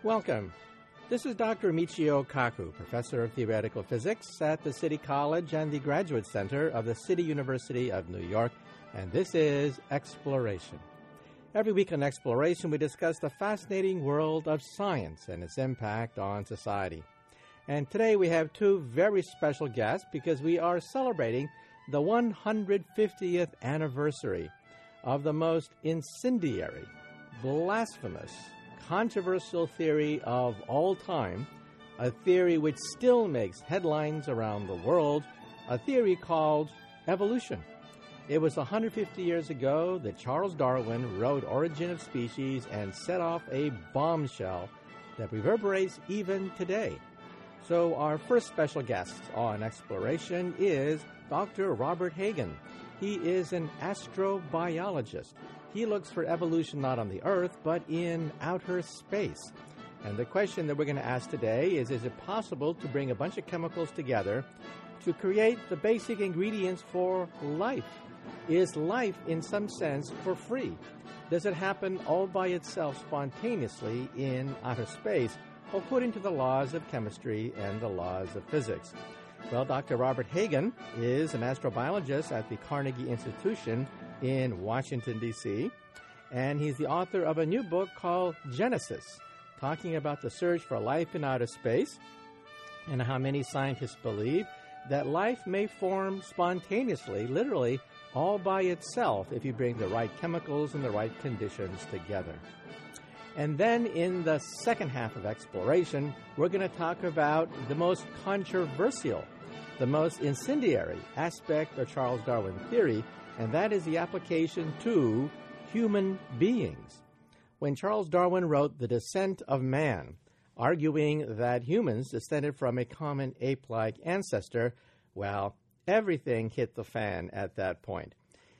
Welcome. This is Dr. Michio Kaku, Professor of Theoretical Physics at the City College and the Graduate Center of the City University of New York, and this is Exploration. Every week on Exploration, we discuss the fascinating world of science and its impact on society. And today we have two very special guests because we are celebrating the 150th anniversary of the most incendiary, blasphemous, controversial theory of all time, a theory which still makes headlines around the world, a theory called evolution. It was 150 years ago that Charles Darwin wrote Origin of Species and set off a bombshell that reverberates even today. So our first special guest on Exploration is Dr. Robert Hagen. He is an astrobiologist. He looks for evolution not on the Earth, but in outer space. And the question that we're going to ask today is it possible to bring a bunch of chemicals together to create the basic ingredients for life? Is life, in some sense, for free? Does it happen all by itself spontaneously in outer space, according to the laws of chemistry and the laws of physics? Well, Dr. Robert Hagen is an astrobiologist at the Carnegie Institution in Washington, D.C., and he's the author of a new book called Genesis, talking about the search for life in outer space and how many scientists believe that life may form spontaneously, literally, all by itself if you bring the right chemicals and the right conditions together. And then in the second half of Exploration, we're going to talk about the most controversial, the most incendiary aspect of Charles Darwin's theory, and that is the application to human beings. When Charles Darwin wrote The Descent of Man, arguing that humans descended from a common ape-like ancestor, well, everything hit the fan at that point.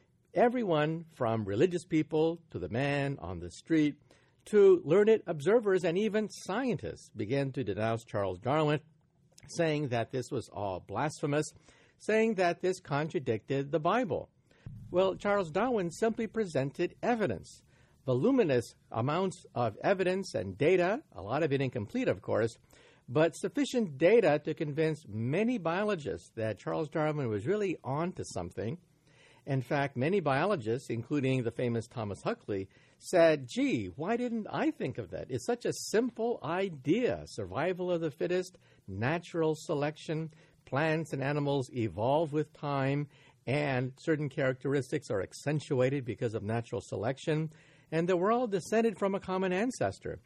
Everyone from religious people to the man on the street to learned observers and even scientists began to denounce Charles Darwin, saying that this was all blasphemous, saying that this contradicted the Bible. Well, Charles Darwin simply presented evidence, voluminous amounts of evidence and data, a lot of it incomplete, of course, but sufficient data to convince many biologists that Charles Darwin was really onto something. In fact, many biologists, including the famous Thomas Huxley, said, gee, why didn't I think of that? It's such a simple idea. Survival of the fittest, natural selection, plants and animals evolve with time, and certain characteristics are accentuated because of natural selection, and that we're all descended from a common ancestor.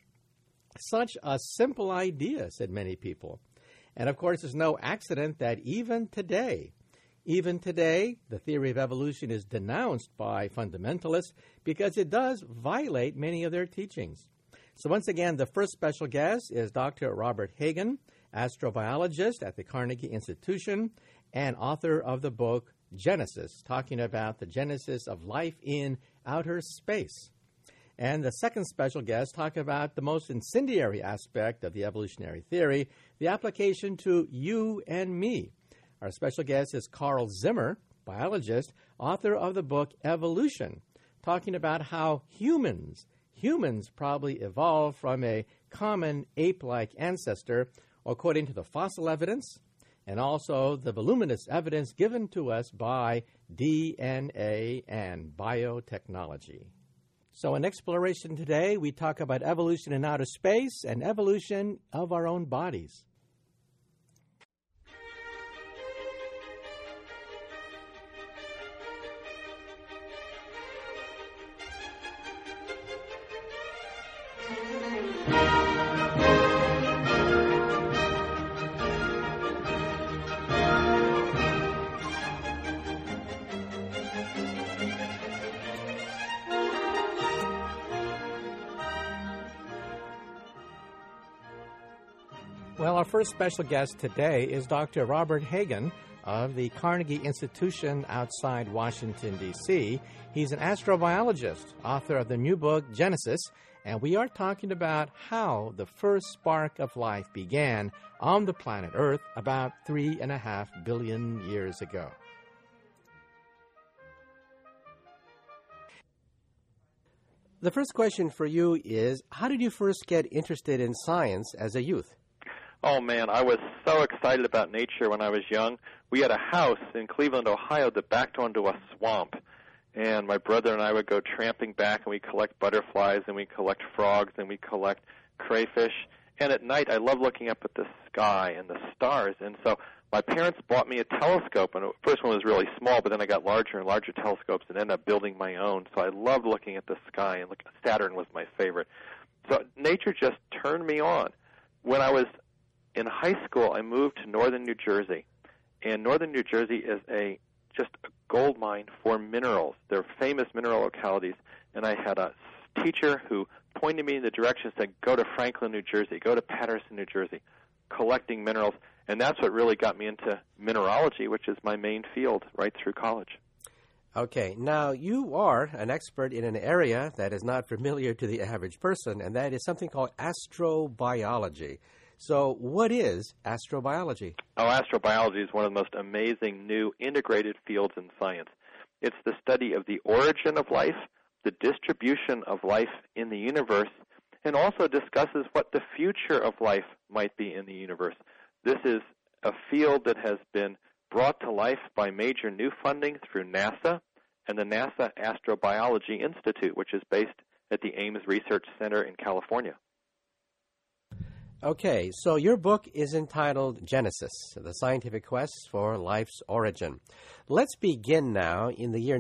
Such a simple idea, said many people. And of course, it's no accident that even today, the theory of evolution is denounced by fundamentalists because it does violate many of their teachings. So once again, the first special guest is Dr. Robert Hagen, astrobiologist at the Carnegie Institution and author of the book Genesis, talking about the genesis of life in outer space. And the second special guest talk about the most incendiary aspect of the evolutionary theory, the application to you and me. Our special guest is Carl Zimmer, biologist, author of the book Evolution, talking about how humans probably evolved from a common ape-like ancestor, according to the fossil evidence, and also the voluminous evidence given to us by DNA and biotechnology. So in Exploration today, we talk about evolution in outer space and evolution of our own bodies. Well, our first special guest today is Dr. Robert Hagen of the Carnegie Institution outside Washington, D.C. He's an astrobiologist, author of the new book, Genesis, and we are talking about how the first spark of life began on the planet Earth about 3.5 billion years ago. The first question for you is, how did you first get interested in science as a youth? Oh, man, I was so excited about nature when I was young. We had a house in Cleveland, Ohio that backed onto a swamp. And my brother and I would go tramping back, and we'd collect butterflies, and we'd collect frogs, and we'd collect crayfish. And at night, I loved looking up at the sky and the stars. And so my parents bought me a telescope, and the first one was really small, but then I got larger and larger telescopes and ended up building my own. So I loved looking at the sky, and Saturn was my favorite. So nature just turned me on. When I was in high school, I moved to northern New Jersey, and northern New Jersey is just a gold mine for minerals. They're famous mineral localities, and I had a teacher who pointed me in the direction, said, go to Franklin, New Jersey, go to Patterson, New Jersey, collecting minerals, and that's what really got me into mineralogy, which is my main field right through college. Okay, now you are an expert in an area that is not familiar to the average person, and that is something called astrobiology. So what is astrobiology? Oh, astrobiology is one of the most amazing new integrated fields in science. It's the study of the origin of life, the distribution of life in the universe, and also discusses what the future of life might be in the universe. This is a field that has been brought to life by major new funding through NASA and the NASA Astrobiology Institute, which is based at the Ames Research Center in California. Okay, so your book is entitled Genesis, The Scientific Quest for Life's Origin. Let's begin now in the year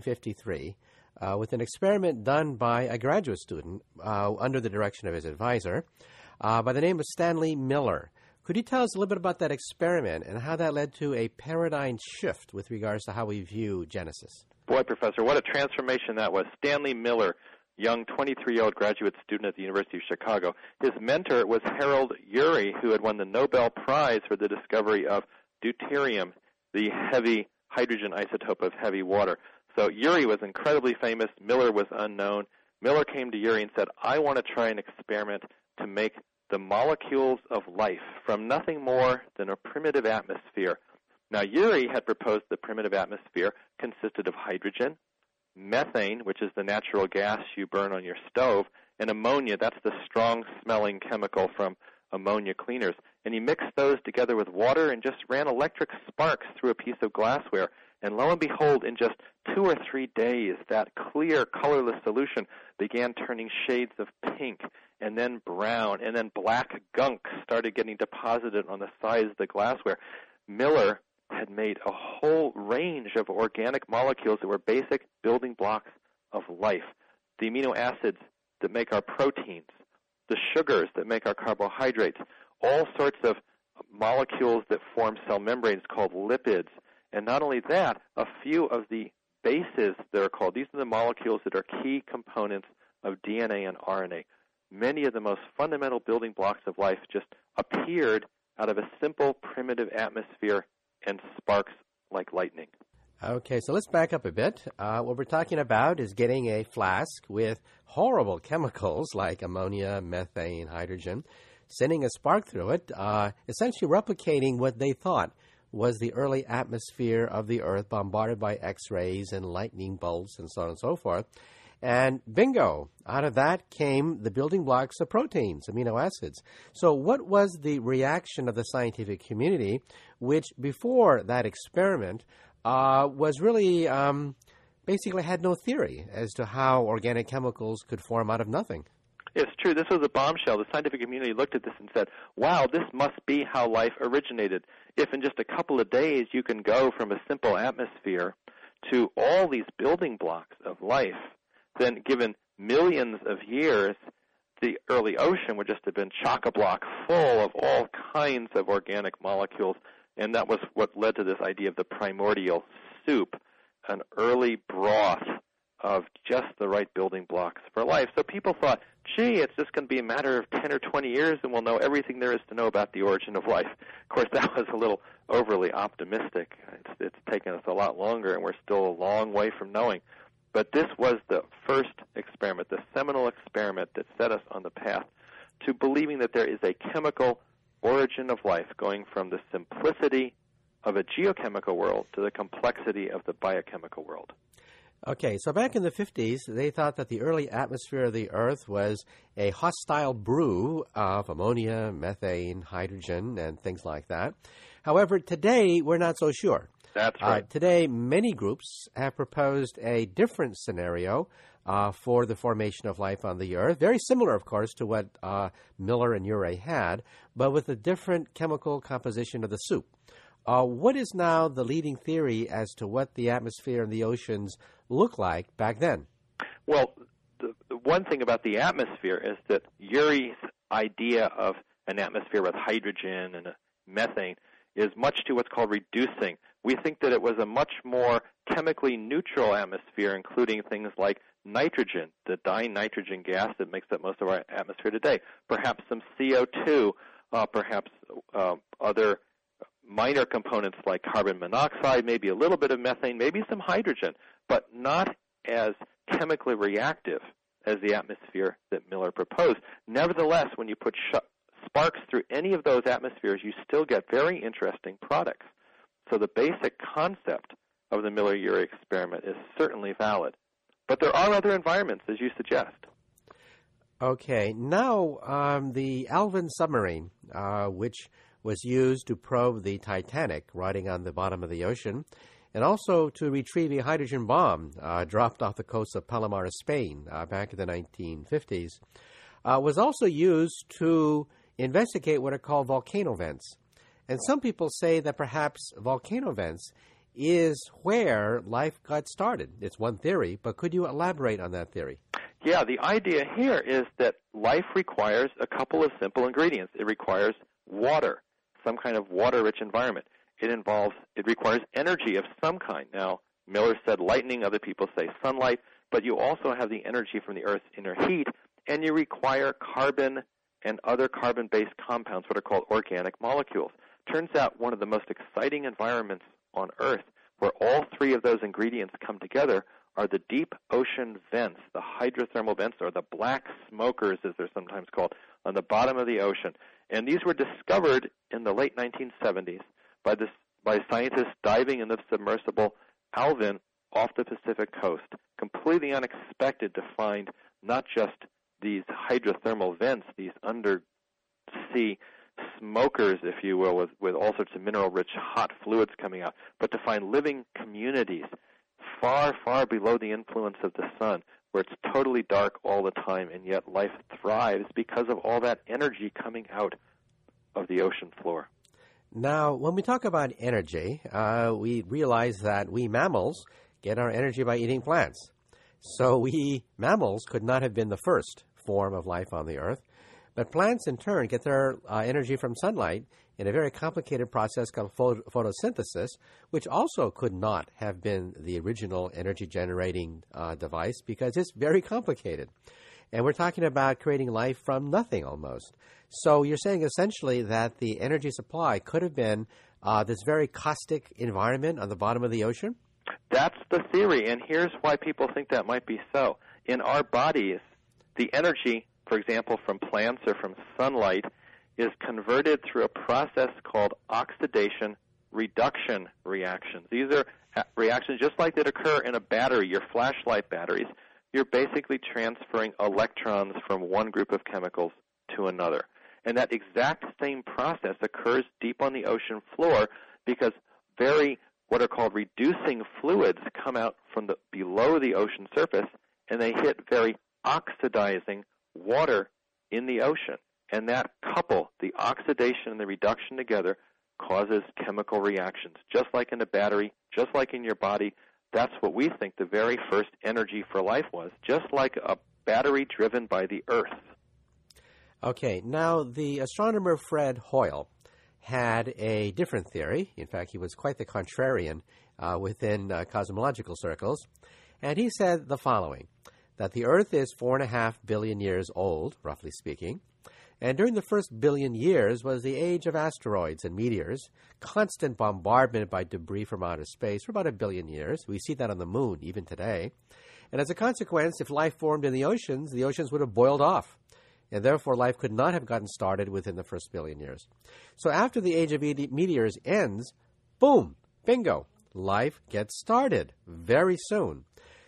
1953 with an experiment done by a graduate student under the direction of his advisor by the name of Stanley Miller. Could you tell us a little bit about that experiment and how that led to a paradigm shift with regards to how we view Genesis? Boy, Professor, what a transformation that was. Stanley Miller, young 23-year-old graduate student at the University of Chicago. His mentor was Harold Urey, who had won the Nobel Prize for the discovery of deuterium, the heavy hydrogen isotope of heavy water. So Urey was incredibly famous. Miller was unknown. Miller came to Urey and said, I want to try an experiment to make the molecules of life from nothing more than a primitive atmosphere. Now, Urey had proposed the primitive atmosphere consisted of hydrogen, methane, which is the natural gas you burn on your stove, and ammonia, that's the strong-smelling chemical from ammonia cleaners. And he mixed those together with water and just ran electric sparks through a piece of glassware. And lo and behold, in just 2 or 3 days, that clear, colorless solution began turning shades of pink and then brown, and then black gunk started getting deposited on the sides of the glassware. Miller had made a whole range of organic molecules that were basic building blocks of life. The amino acids that make our proteins, the sugars that make our carbohydrates, all sorts of molecules that form cell membranes called lipids. And not only that, a few of the bases that are called, these are the molecules that are key components of DNA and RNA. Many of the most fundamental building blocks of life just appeared out of a simple primitive atmosphere and sparks like lightning. Okay, so let's back up a bit. What we're talking about is getting a flask with horrible chemicals like ammonia, methane, hydrogen, sending a spark through it, essentially replicating what they thought was the early atmosphere of the Earth bombarded by X-rays and lightning bolts and so on and so forth. And bingo, out of that came the building blocks of proteins, amino acids. So what was the reaction of the scientific community, which before that experiment was really basically had no theory as to how organic chemicals could form out of nothing? It's true. This was a bombshell. The scientific community looked at this and said, wow, this must be how life originated. If in just a couple of days you can go from a simple atmosphere to all these building blocks of life, then given millions of years, the early ocean would just have been chock-a-block full of all kinds of organic molecules, and that was what led to this idea of the primordial soup, an early broth of just the right building blocks for life. So people thought, gee, it's just going to be a matter of 10 or 20 years and we'll know everything there is to know about the origin of life. Of course, that was a little overly optimistic. It's taken us a lot longer, and we're still a long way from knowing. But this was the first experiment, the seminal experiment that set us on the path to believing that there is a chemical origin of life, going from the simplicity of a geochemical world to the complexity of the biochemical world. Okay, so back in the 50s, they thought that the early atmosphere of the Earth was a hostile brew of ammonia, methane, hydrogen, and things like that. However, today, we're not so sure. That's right. Today, many groups have proposed a different scenario for the formation of life on the Earth. Very similar, of course, to what Miller and Urey had, but with a different chemical composition of the soup. What is now the leading theory as to what the atmosphere and the oceans look like back then? Well, the one thing about the atmosphere is that Urey's idea of an atmosphere with hydrogen and methane is much to what's called reducing. We think that it was a much more chemically neutral atmosphere, including things like nitrogen, the dinitrogen gas that makes up most of our atmosphere today, perhaps some CO2, perhaps other minor components like carbon monoxide, maybe a little bit of methane, maybe some hydrogen, but not as chemically reactive as the atmosphere that Miller proposed. Nevertheless, when you put sparks through any of those atmospheres, you still get very interesting products. So the basic concept of the Miller-Urey experiment is certainly valid. But there are other environments, as you suggest. Okay, now the Alvin submarine, which was used to probe the Titanic riding on the bottom of the ocean, and also to retrieve a hydrogen bomb dropped off the coast of Palomar, Spain, back in the 1950s, was also used to investigate what are called volcano vents. And some people say that perhaps volcano vents is where life got started. It's one theory, but could you elaborate on that theory? Yeah, the idea here is that life requires a couple of simple ingredients. It requires water, some kind of water-rich environment. It requires energy of some kind. Now, Miller said lightning, other people say sunlight, but you also have the energy from the Earth's inner heat, and you require carbon and other carbon-based compounds, what are called organic molecules. Turns out one of the most exciting environments on Earth where all three of those ingredients come together are the deep ocean vents, the hydrothermal vents, or the black smokers, as they're sometimes called, on the bottom of the ocean. And these were discovered in the late 1970s by scientists diving in the submersible Alvin off the Pacific coast. Completely unexpected to find not just these hydrothermal vents, these undersea smokers, if you will, with all sorts of mineral-rich hot fluids coming out, but to find living communities far, far below the influence of the sun, where it's totally dark all the time, and yet life thrives because of all that energy coming out of the ocean floor. Now, when we talk about energy, we realize that we mammals get our energy by eating plants. So we mammals could not have been the first form of life on the Earth, but plants in turn get their energy from sunlight in a very complicated process called photosynthesis, which also could not have been the original energy-generating device because it's very complicated. And we're talking about creating life from nothing almost. So you're saying essentially that the energy supply could have been this very caustic environment on the bottom of the ocean? That's the theory, and here's why people think that might be so. In our bodies, the energy, for example, from plants or from sunlight, is converted through a process called oxidation-reduction reactions. These are reactions just like that occur in a battery, your flashlight batteries. You're basically transferring electrons from one group of chemicals to another. And that exact same process occurs deep on the ocean floor because what are called reducing fluids come out from below the ocean surface, and they hit very oxidizing water in the ocean. And that couple, the oxidation and the reduction together, causes chemical reactions. Just like in a battery, just like in your body, that's what we think the very first energy for life was, just like a battery driven by the Earth. Okay, now the astronomer Fred Hoyle had a different theory. In fact, he was quite the contrarian within cosmological circles. And he said the following, that the Earth is 4.5 billion years old, roughly speaking, and during the first billion years was the age of asteroids and meteors, constant bombardment by debris from outer space for about 1 billion years. We see that on the moon even today. And as a consequence, if life formed in the oceans would have boiled off. And therefore, life could not have gotten started within the first billion years. So after the age of meteors ends, boom, bingo, life gets started very soon.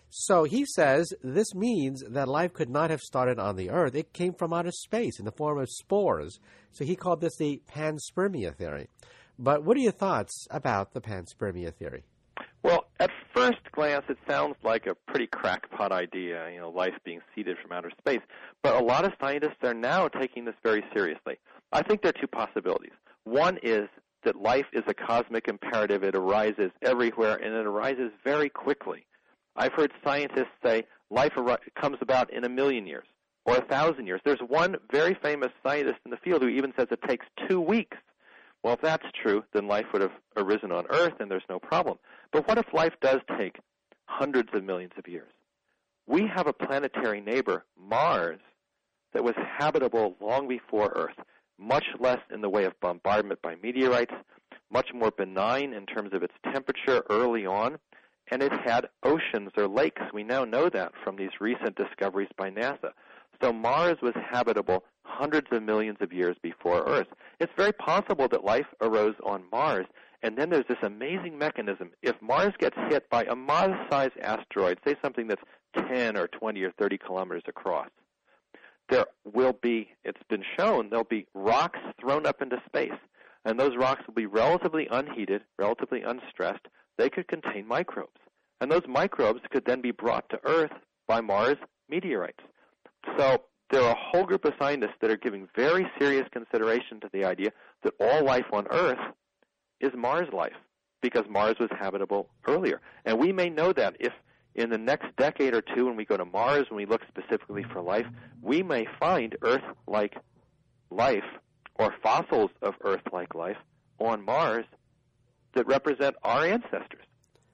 So he says this means that life could not have started on the Earth. It came from outer space in the form of spores. So he called this the panspermia theory. But what are your thoughts about the panspermia theory? Well, at first glance, it sounds like a pretty crackpot idea, life being seeded from outer space. But a lot of scientists are now taking this very seriously. I think there are two possibilities. One is that life is a cosmic imperative. It arises everywhere, and it arises very quickly. I've heard scientists say life comes about in 1,000,000 years or 1,000 years. There's one very famous scientist in the field who even says it takes 2 weeks. Well, if that's true, then life would have arisen on Earth, and there's no problem. But what if life does take hundreds of millions of years? We have a planetary neighbor, Mars, that was habitable long before Earth, much less in the way of bombardment by meteorites, much more benign in terms of its temperature early on, and it had oceans or lakes. We now know that from these recent discoveries by NASA. So Mars was habitable hundreds of millions of years before Earth. It's very possible that life arose on Mars, and then there's this amazing mechanism. If Mars gets hit by a modest-sized asteroid, say something that's 10 or 20 or 30 kilometers across, there will be, it's been shown, there'll be rocks thrown up into space, and those rocks will be relatively unheated, relatively unstressed. They could contain microbes, and those microbes could then be brought to Earth by Mars meteorites. So there are a whole group of scientists that are giving very serious consideration to the idea that all life on Earth is Mars life, because Mars was habitable earlier. And we may know that if in the next decade or two, when we go to Mars, when we look specifically for life, we may find Earth-like life or fossils of Earth-like life on Mars that represent our ancestors.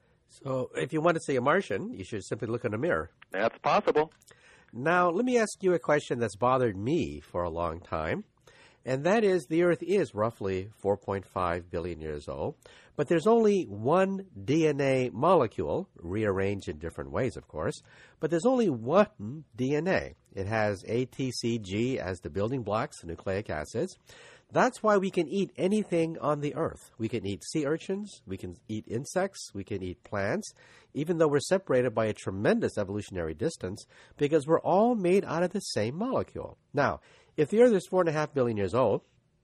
So if you want to see a Martian, you should simply look in a mirror. That's possible. Now, let me ask you a question that's bothered me for a long time, and that is the Earth is roughly 4.5 billion years old, but there's only one DNA molecule, rearranged in different ways, of course, but there's only one DNA. It has A, T, C, G as the building blocks, the nucleic acids. That's why we can eat anything on the Earth. We can eat sea urchins, we can eat insects, we can eat plants, even though we're separated by a tremendous evolutionary distance, because we're all made out of the same molecule. Now, if the Earth is 4.5 billion years old,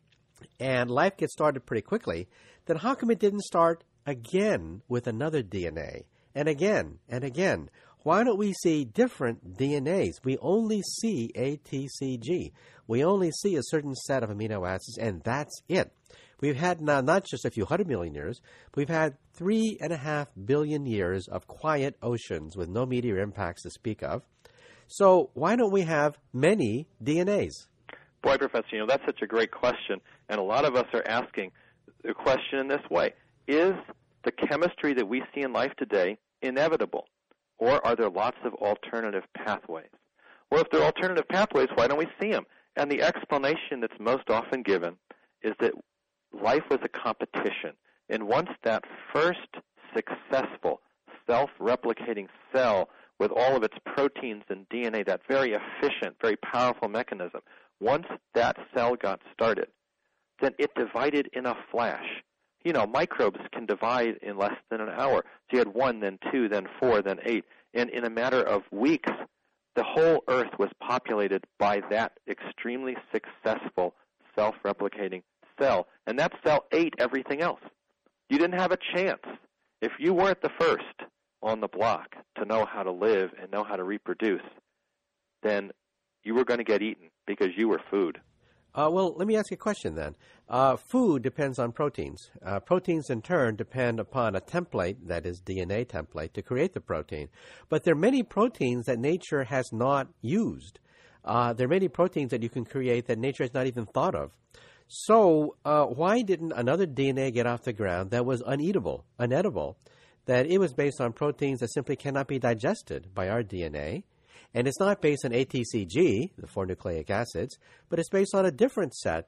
and life gets started pretty quickly, then how come it didn't start again with another DNA, and again, and again? Why don't we see different DNAs? We only see ATCG. We only see a certain set of amino acids, and that's it. We've had now not just a few 100 million years, but we've had 3.5 billion years of quiet oceans with no meteor impacts to speak of. So why don't we have many DNAs? Boy, Professor, that's such a great question, and a lot of us are asking the question in this way. Is the chemistry that we see in life today inevitable? Or are there lots of alternative pathways? Well, if there are alternative pathways, why don't we see them? And the explanation that's most often given is that life was a competition. And once that first successful self-replicating cell with all of its proteins and DNA, that very efficient, very powerful mechanism, once that cell got started, then it divided in a flash. Microbes can divide in less than an hour. So you had 1, then 2, then 4, then 8. And in a matter of weeks, the whole Earth was populated by that extremely successful self-replicating cell. And that cell ate everything else. You didn't have a chance. If you weren't the first on the block to know how to live and know how to reproduce, then you were going to get eaten because you were food. Well, let me ask you a question then. Food depends on proteins. Proteins, in turn, depend upon a template, that is DNA template, to create the protein. But there are many proteins that nature has not used. There are many proteins that you can create that nature has not even thought of. So why didn't another DNA get off the ground that was uneatable, unedible, that it was based on proteins that simply cannot be digested by our DNA? And it's not based on ATCG, the 4 nucleic acids, but it's based on a different set,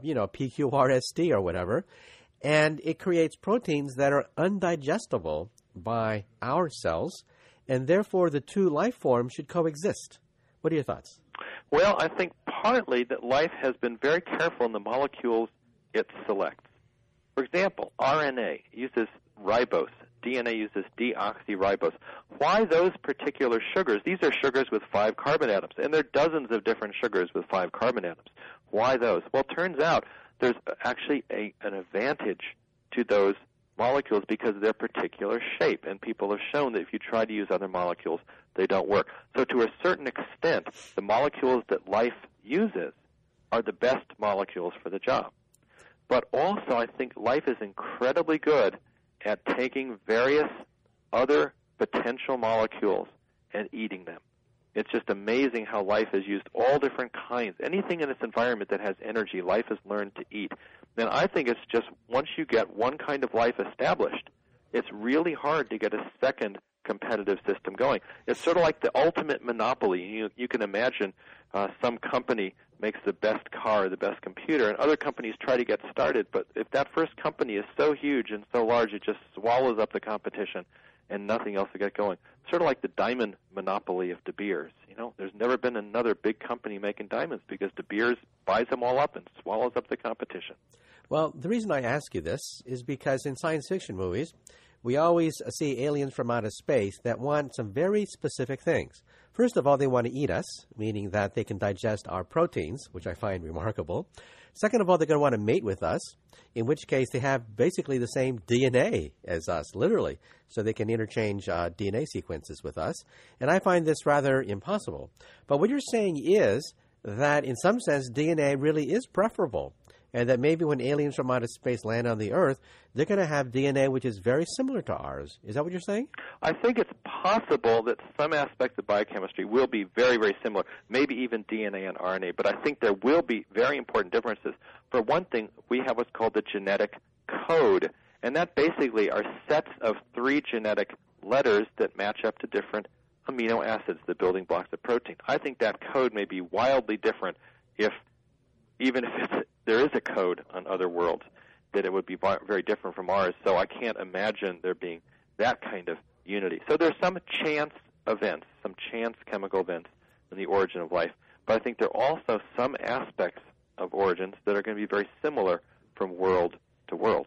PQRST or whatever. And it creates proteins that are undigestible by our cells, and therefore the two life forms should coexist. What are your thoughts? Well, I think partly that life has been very careful in the molecules it selects. For example, RNA uses ribose DNA uses deoxyribose. Why those particular sugars? These are sugars with 5 carbon atoms, and there are dozens of different sugars with 5 carbon atoms. Why those? Well, it turns out there's actually an advantage to those molecules because of their particular shape, and people have shown that if you try to use other molecules, they don't work. So to a certain extent, the molecules that life uses are the best molecules for the job. But also, I think life is incredibly good at taking various other potential molecules and eating them. It's just amazing how life has used all different kinds. Anything in its environment that has energy, life has learned to eat. And I think it's just once you get one kind of life established, it's really hard to get a second competitive system going. It's sort of like the ultimate monopoly. You can imagine some company makes the best car, the best computer, and other companies try to get started. But if that first company is so huge and so large, it just swallows up the competition and nothing else to get going. Sort of like the diamond monopoly of De Beers. There's never been another big company making diamonds because De Beers buys them all up and swallows up the competition. Well, the reason I ask you this is because in science fiction movies, we always see aliens from outer space that want some very specific things. First of all, they want to eat us, meaning that they can digest our proteins, which I find remarkable. Second of all, they're going to want to mate with us, in which case they have basically the same DNA as us, literally, so they can interchange DNA sequences with us. And I find this rather impossible. But what you're saying is that in some sense, DNA really is preferable, and that maybe when aliens from outer space land on the Earth, they're going to have DNA which is very similar to ours. Is that what you're saying? I think it's possible that some aspects of biochemistry will be very, very similar, maybe even DNA and RNA, but I think there will be very important differences. For one thing, we have what's called the genetic code, and that basically are sets of 3 genetic letters that match up to different amino acids, the building blocks of protein. I think that code may be wildly different even if there is a code on other worlds, that it would be very different from ours. So I can't imagine there being that kind of unity. So there's some chance events, some chance chemical events in the origin of life. But I think there are also some aspects of origins that are going to be very similar from world to world.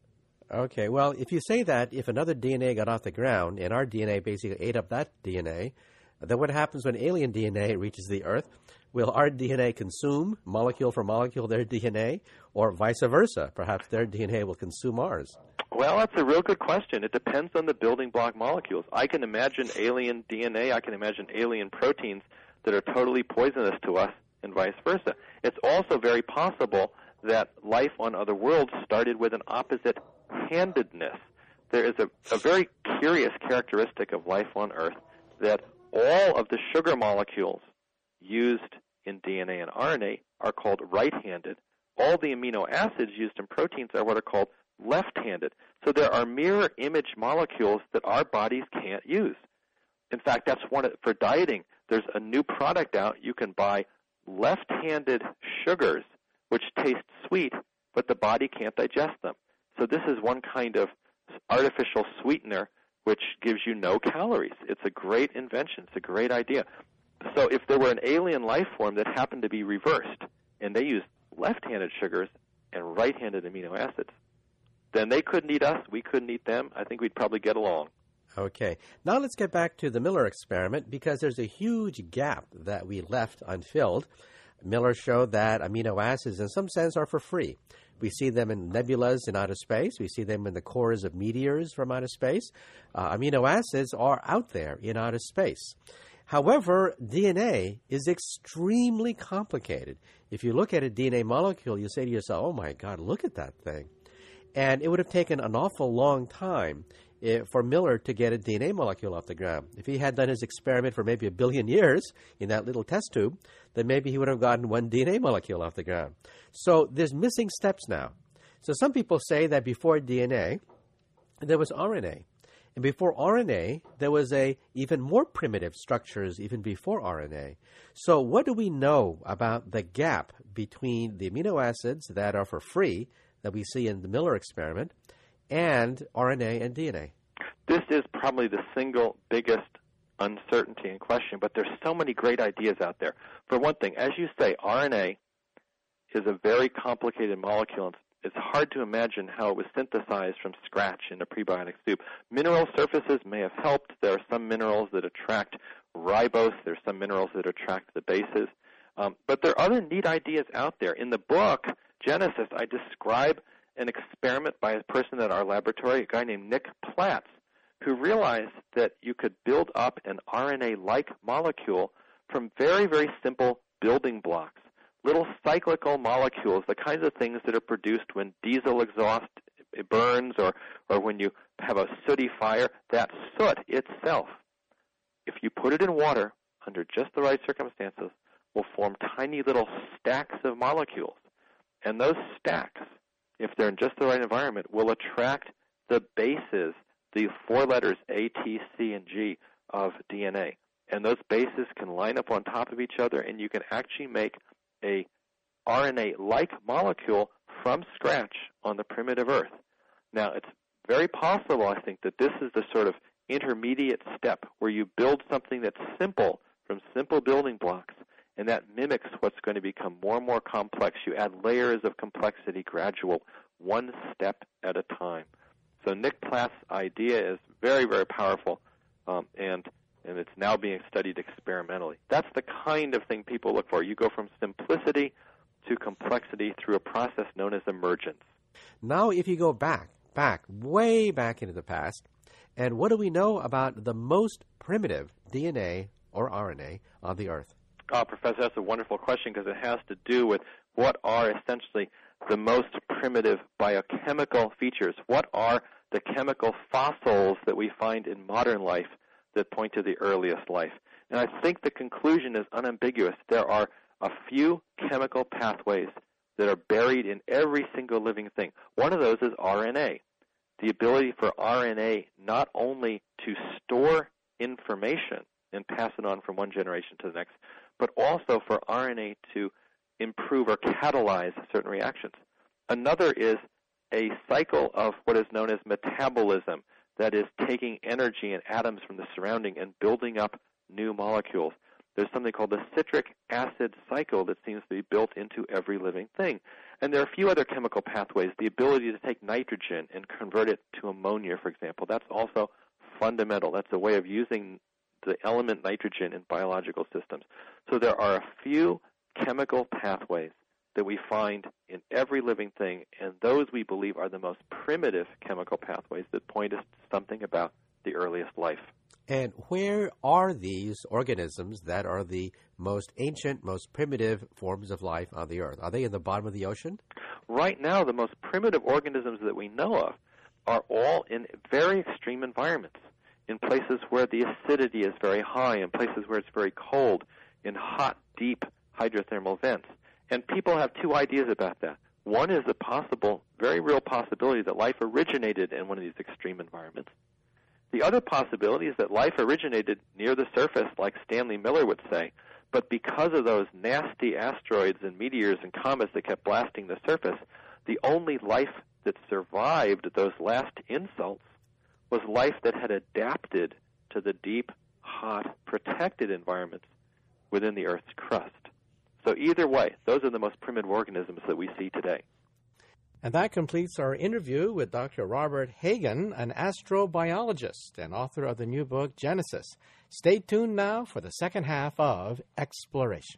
Okay, well, if you say that if another DNA got off the ground and our DNA basically ate up that DNA, then what happens when alien DNA reaches the Earth? Will our DNA consume, molecule for molecule, their DNA, or vice versa? Perhaps their DNA will consume ours. Well, that's a real good question. It depends on the building block molecules. I can imagine alien DNA, I can imagine alien proteins that are totally poisonous to us, and vice versa. It's also very possible that life on other worlds started with an opposite handedness. There is a very curious characteristic of life on Earth that all of the sugar molecules used in DNA and RNA are called right-handed. All the amino acids used in proteins are what are called left-handed. So there are mirror image molecules that our bodies can't use. In fact, that's for dieting. There's a new product out. You can buy left-handed sugars, which taste sweet, but the body can't digest them. So this is one kind of artificial sweetener which gives you no calories. It's a great invention. It's a great idea. So if there were an alien life form that happened to be reversed, and they used left-handed sugars and right-handed amino acids, then they couldn't eat us, we couldn't eat them. I think we'd probably get along. Okay. Now let's get back to the Miller experiment, because there's a huge gap that we left unfilled. Miller showed that amino acids, in some sense, are for free. We see them in nebulas in outer space. We see them in the cores of meteors from outer space. Amino acids are out there in outer space. However, DNA is extremely complicated. If you look at a DNA molecule, you say to yourself, oh my God, look at that thing. And it would have taken an awful long time for Miller to get a DNA molecule off the ground. If he had done his experiment for maybe 1 billion years in that little test tube, then maybe he would have gotten 1 DNA molecule off the ground. So there's missing steps now. So some people say that before DNA, there was RNA. And before RNA, there was even more primitive structures even before RNA. So what do we know about the gap between the amino acids that are for free that we see in the Miller experiment and RNA and DNA? This is probably the single biggest uncertainty in question, but there's so many great ideas out there. For one thing, as you say, RNA is a very complicated molecule. it's hard to imagine how it was synthesized from scratch in a prebiotic soup. Mineral surfaces may have helped. There are some minerals that attract ribose. There are some minerals that attract the bases. But there are other neat ideas out there. In the book, Genesis, I describe an experiment by a person at our laboratory, a guy named Nick Platts, who realized that you could build up an RNA-like molecule from very, very simple building blocks, little cyclical molecules, the kinds of things that are produced when diesel exhaust burns or when you have a sooty fire. That soot itself, if you put it in water under just the right circumstances, will form tiny little stacks of molecules. And those stacks, if they're in just the right environment, will attract the bases, the 4 letters A, T, C, and G of DNA. And those bases can line up on top of each other, and you can actually make a RNA-like molecule from scratch on the primitive Earth. Now, it's very possible, I think, that this is the sort of intermediate step where you build something that's simple from simple building blocks, and that mimics what's going to become more and more complex. You add layers of complexity gradual, one step at a time. So Nick Platt's idea is very, very powerful, and it's now being studied experimentally. That's the kind of thing people look for. You go from simplicity to complexity through a process known as emergence. Now, if you go back, way back into the past, and what do we know about the most primitive DNA or RNA on the Earth? Professor, that's a wonderful question because it has to do with what are essentially the most primitive biochemical features. What are the chemical fossils that we find in modern life that point to the earliest life? And I think the conclusion is unambiguous. There are a few chemical pathways that are buried in every single living thing. One of those is RNA, the ability for RNA not only to store information and pass it on from one generation to the next, but also for RNA to improve or catalyze certain reactions. Another is a cycle of what is known as metabolism, that is taking energy and atoms from the surrounding and building up new molecules. There's something called the citric acid cycle that seems to be built into every living thing. And there are a few other chemical pathways, the ability to take nitrogen and convert it to ammonia, for example. That's also fundamental. That's a way of using the element nitrogen in biological systems. So there are a few chemical pathways that we find in every living thing, and those we believe are the most primitive chemical pathways that point us to something about the earliest life. And where are these organisms that are the most ancient, most primitive forms of life on the Earth? Are they in the bottom of the ocean? Right now, the most primitive organisms that we know of are all in very extreme environments, in places where the acidity is very high, in places where it's very cold, in hot, deep hydrothermal vents. And people have two ideas about that. One is a possible, very real possibility that life originated in one of these extreme environments. The other possibility is that life originated near the surface, like Stanley Miller would say, but because of those nasty asteroids and meteors and comets that kept blasting the surface, the only life that survived those last insults was life that had adapted to the deep, hot, protected environments within the Earth's crust. So either way, those are the most primitive organisms that we see today. And that completes our interview with Dr. Robert Hagen, an astrobiologist and author of the new book, Genesis. Stay tuned now for the second half of Exploration.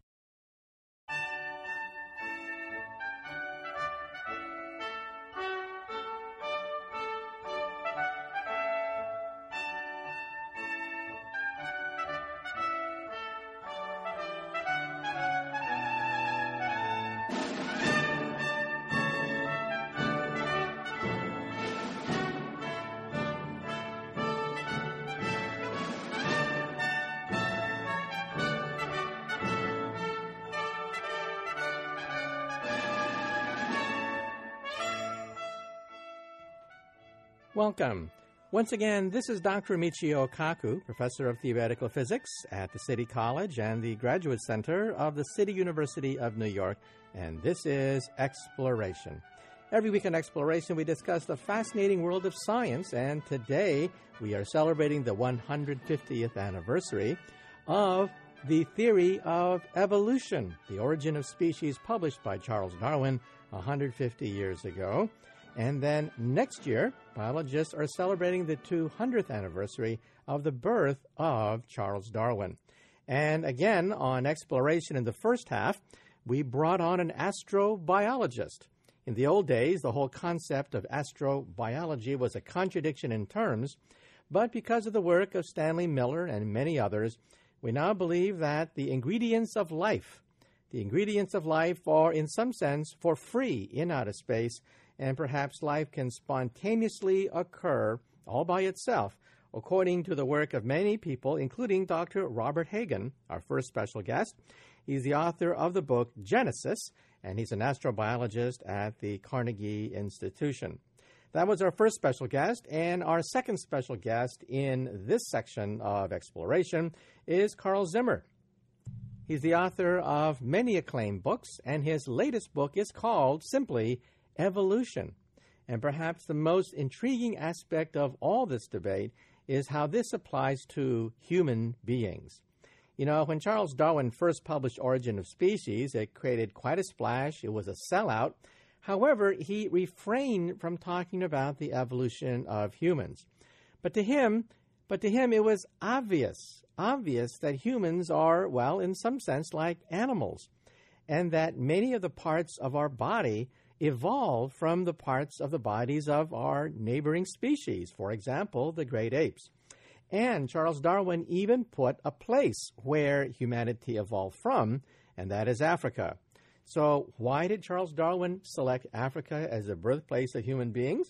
Welcome. Once again, this is Dr. Michio Kaku, Professor of Theoretical Physics at the City College and the Graduate Center of the City University of New York, and this is Exploration. Every week in Exploration, we discuss the fascinating world of science, and today we are celebrating the 150th anniversary of The Theory of Evolution, The Origin of Species, published by Charles Darwin 150 years ago. And then next year, biologists are celebrating the 200th anniversary of the birth of Charles Darwin. And again, on Exploration in the first half, we brought on an astrobiologist. In the old days, the whole concept of astrobiology was a contradiction in terms, but because of the work of Stanley Miller and many others, we now believe that the ingredients of life are, in some sense, for free in outer space, and perhaps life can spontaneously occur all by itself, according to the work of many people, including Dr. Robert Hagen, our first special guest. He's the author of the book Genesis, and he's an astrobiologist at the Carnegie Institution. That was our first special guest, and our second special guest in this section of Exploration is Carl Zimmer. He's the author of many acclaimed books, and his latest book is called simply Evolution. And perhaps the most intriguing aspect of all this debate is how this applies to human beings. You know, when Charles Darwin first published Origin of Species, it created quite a splash. It was a sellout. However, he refrained from talking about the evolution of humans. But to him, it was obvious that humans are, well, in some sense, like animals, and that many of the parts of our body evolved from the parts of the bodies of our neighboring species, for example, the great apes. And Charles Darwin even put a place where humanity evolved from, and that is Africa. So why did Charles Darwin select Africa as the birthplace of human beings?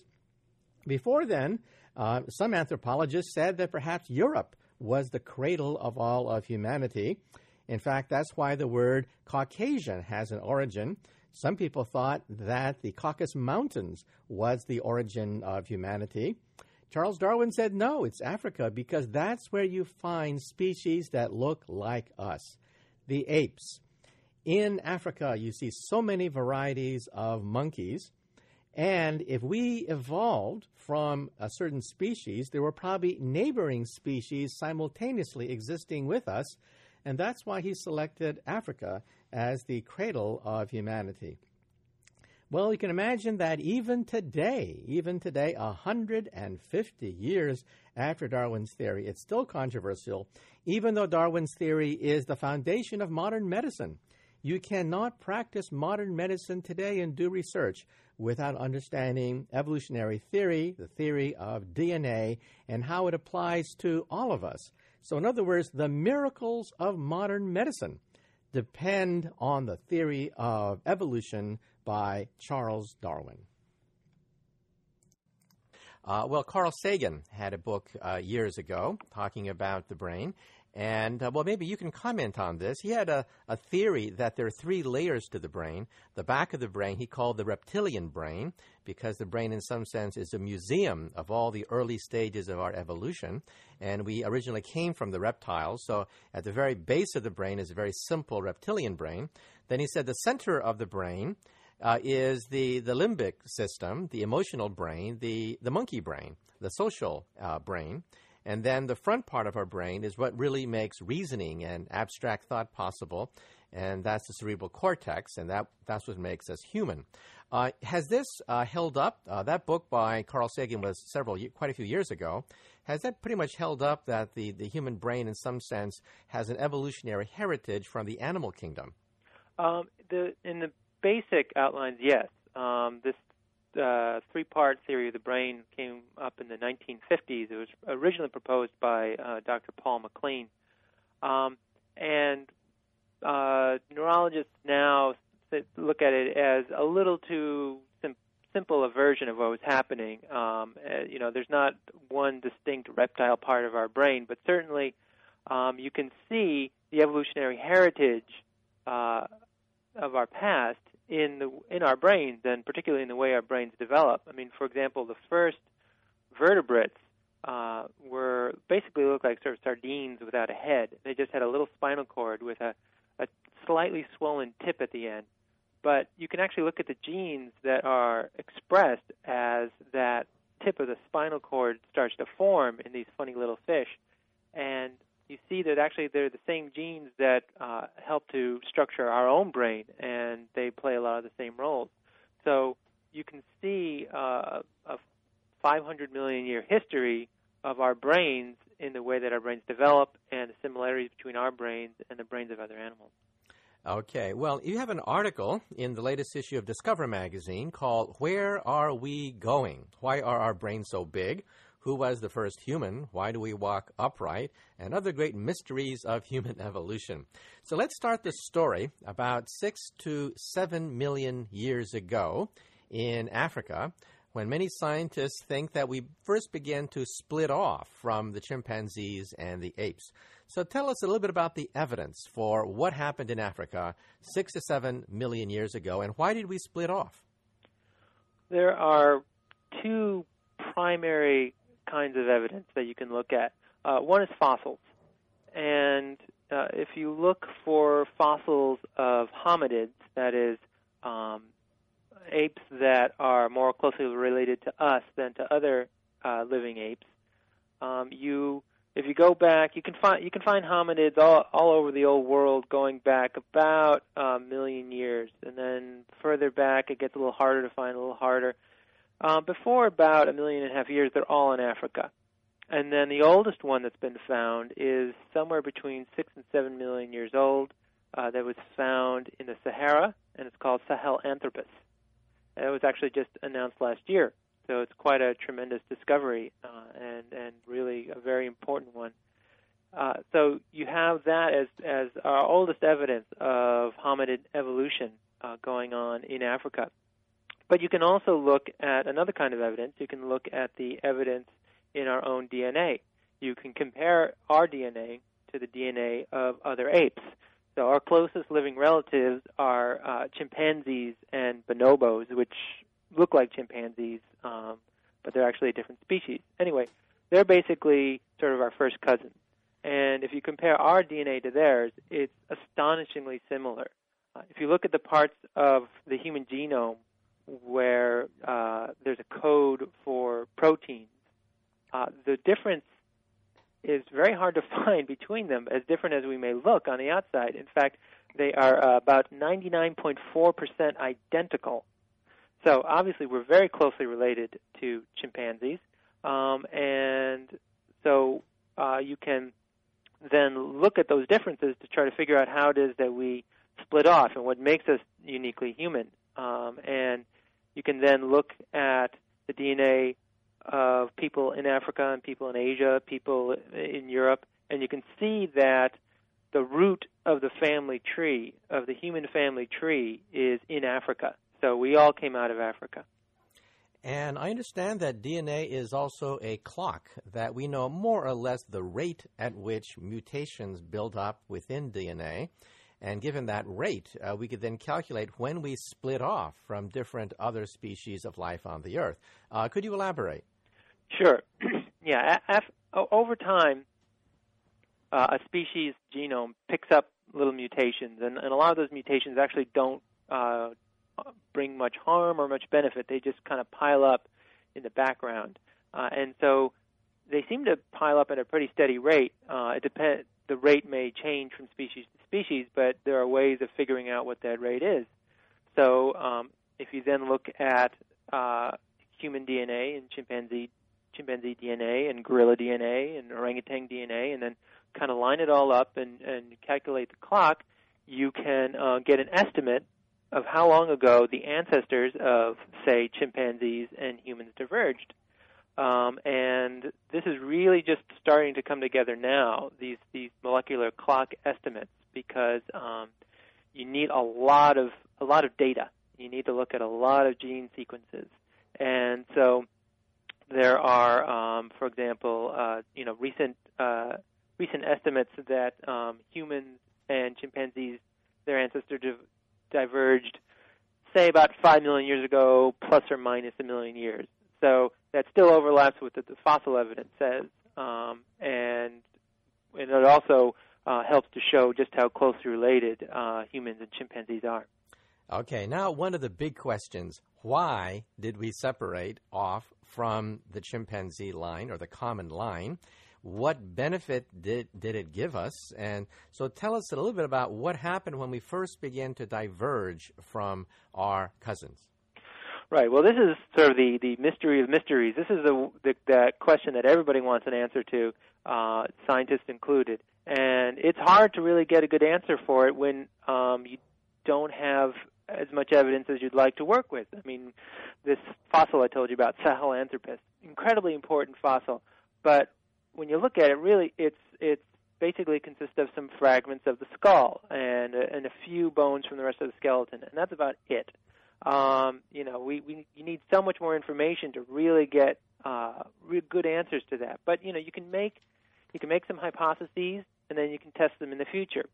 Before then, some anthropologists said that perhaps Europe was the cradle of all of humanity. In fact, that's why the word Caucasian has an origin. Some people thought that the Caucasus Mountains was the origin of humanity. Charles Darwin said, no, it's Africa, because that's where you find species that look like us, the apes. In Africa, you see so many varieties of monkeys, and if we evolved from a certain species, there were probably neighboring species simultaneously existing with us, and that's why he selected Africa as the cradle of humanity. Well, you can imagine that even today, 150 years after Darwin's theory, it's still controversial, even though Darwin's theory is the foundation of modern medicine. You cannot practice modern medicine today and do research without understanding evolutionary theory, the theory of DNA, and how it applies to all of us. So in other words, the miracles of modern medicine depend on the theory of evolution by Charles Darwin. Well, Carl Sagan had a book years ago talking about the brain. And, well, maybe you can comment on this. He had a theory that there are three layers to the brain. The back of the brain he called the reptilian brain, because the brain in some sense is a museum of all the early stages of our evolution. And we originally came from the reptiles, so at the very base of the brain is a very simple reptilian brain. Then he said the center of the brain is the limbic system, the emotional brain, the monkey brain, the social brain. And then the front part of our brain is what really makes reasoning and abstract thought possible, and that's the cerebral cortex, and that's what makes us human. Has this held up? That book by Carl Sagan was quite a few years ago. Has that pretty much held up that the human brain, in some sense, has an evolutionary heritage from the animal kingdom? In the basic outlines, yes. This three-part theory of the brain came up in the 1950s. It was originally proposed by Dr. Paul MacLean. And neurologists now look at it as a little too simple a version of what was happening. There's not one distinct reptile part of our brain, but certainly you can see the evolutionary heritage of our past in our brains, and particularly in the way our brains develop. I mean, for example, the first vertebrates were basically looked like sort of sardines without a head. They just had a little spinal cord with a slightly swollen tip at the end. But you can actually look at the genes that are expressed as that tip of the spinal cord starts to form in these funny little fish. And you see that actually they're the same genes that help to structure our own brain, and they play a lot of the same roles. So you can see a 500 million year history of our brains in the way that our brains develop and the similarities between our brains and the brains of other animals. Okay. Well, you have an article in the latest issue of Discover magazine called Where Are We Going? Why Are Our Brains So Big? Who was the first human? Why do we walk upright? And other great mysteries of human evolution. So let's start the story about 6 to 7 million years ago in Africa, when many scientists think that we first began to split off from the chimpanzees and the apes. So tell us a little bit about the evidence for what happened in Africa 6 to 7 million years ago, and why did we split off? There are two primary kinds of evidence that you can look at. One is fossils. And if you look for fossils of hominids, that is, apes that are more closely related to us than to other living apes, if you go back, you can find hominids all over the old world going back about a million years, and then further back it gets a little harder to find, a little harder. Before about 1.5 million years, they're all in Africa. And then the oldest one that's been found is somewhere between 6 and 7 million years old, that was found in the Sahara, and it's called Sahelanthropus. It was actually just announced last year, so it's quite a tremendous discovery and really a very important one. So you have that as our oldest evidence of hominid evolution going on in Africa. But you can also look at another kind of evidence. You can look at the evidence in our own DNA. You can compare our DNA to the DNA of other apes. So our closest living relatives are chimpanzees and bonobos, which look like chimpanzees, but they're actually a different species. Anyway, they're basically sort of our first cousins. And if you compare our DNA to theirs, it's astonishingly similar. If you look at the parts of the human genome where there's a code for proteins, the difference is very hard to find between them, as different as we may look on the outside. In fact, they are about 99.4% identical. So obviously we're very closely related to chimpanzees, and so you can then look at those differences to try to figure out how it is that we split off and what makes us uniquely human. And you can then look at the DNA of people in Africa and people in Asia, people in Europe, and you can see that the root of the family tree, of the human family tree, is in Africa. So we all came out of Africa. And I understand that DNA is also a clock, that we know more or less the rate at which mutations build up within DNA. And given that rate, we could then calculate when we split off from different other species of life on the Earth. Could you elaborate? Sure. Yeah. Over time, a species genome picks up little mutations, and a lot of those mutations actually don't bring much harm or much benefit. They just kind of pile up in the background. And so they seem to pile up at a pretty steady rate. It depends. The rate may change from species to species, but there are ways of figuring out what that rate is. So if you then look at human DNA and chimpanzee DNA and gorilla DNA and orangutan DNA and then kind of line it all up and calculate the clock, you can get an estimate of how long ago the ancestors of, say, chimpanzees and humans diverged. And this is really just starting to come together now, these molecular clock estimates, because you need a lot of data. You need to look at a lot of gene sequences. And so there are, for example, recent estimates that humans and chimpanzees, their ancestors diverged, say, about 5 million years ago, plus or minus a million years. So that still overlaps with what the fossil evidence says, and it also helps to show just how closely related humans and chimpanzees are. Okay, now one of the big questions, why did we separate off from the chimpanzee line or the common line? what benefit did it give us? And so tell us a little bit about what happened when we first began to diverge from our cousins. Right. Well, this is sort of the mystery of mysteries. This is the question that everybody wants an answer to, scientists included. And it's hard to really get a good answer for it when you don't have as much evidence as you'd like to work with. I mean, this fossil I told you about, Sahelanthropus, incredibly important fossil. But when you look at it, really, it's basically consists of some fragments of the skull and a few bones from the rest of the skeleton, and that's about it. You need so much more information to really get real good answers to that. But you can make some hypotheses, and then you can test them in the future.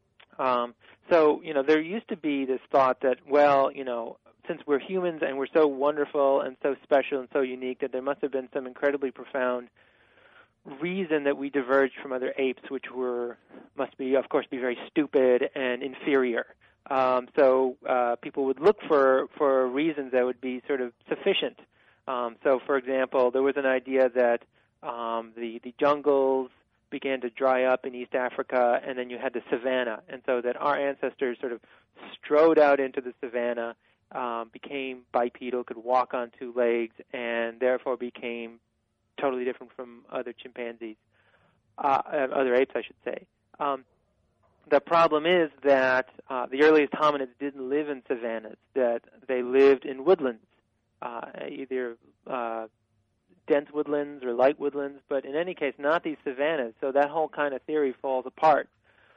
There used to be this thought that, since we're humans and we're so wonderful and so special and so unique, that there must have been some incredibly profound reason that we diverged from other apes, which must be very stupid and inferior. People would look for reasons that would be sort of sufficient. For example, there was an idea that the jungles began to dry up in East Africa, and then you had the savanna, and so that our ancestors sort of strode out into the savanna, became bipedal, could walk on two legs, and therefore became totally different from other chimpanzees, other apes, I should say. The problem is that the earliest hominids didn't live in savannas, that they lived in woodlands, either dense woodlands or light woodlands, but in any case, not these savannas. So that whole kind of theory falls apart.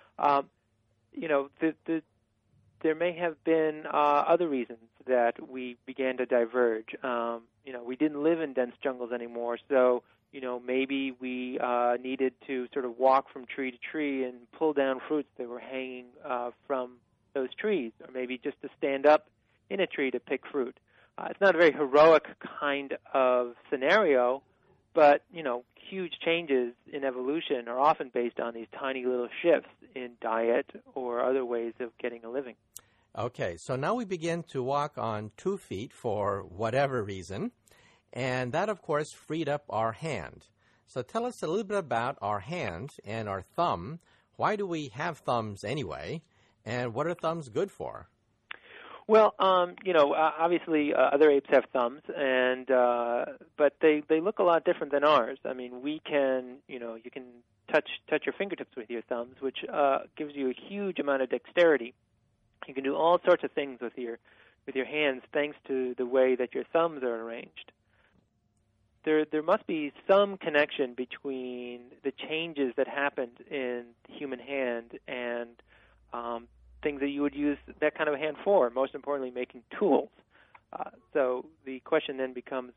There may have been other reasons that we began to diverge. We didn't live in dense jungles anymore, so maybe we needed to sort of walk from tree to tree and pull down fruits that were hanging from those trees, or maybe just to stand up in a tree to pick fruit. It's not a very heroic kind of scenario, but, huge changes in evolution are often based on these tiny little shifts in diet or other ways of getting a living. Okay, so now we begin to walk on 2 feet for whatever reason, and that, of course, freed up our hand. So tell us a little bit about our hand and our thumb. Why do we have thumbs anyway, and what are thumbs good for? Well, obviously other apes have thumbs, but they look a lot different than ours. I mean, we can, you can touch your fingertips with your thumbs, which gives you a huge amount of dexterity. You can do all sorts of things with your hands thanks to the way that your thumbs are arranged. There must be some connection between the changes that happened in the human hand and things that you would use that kind of a hand for, most importantly, making tools. So the question then becomes,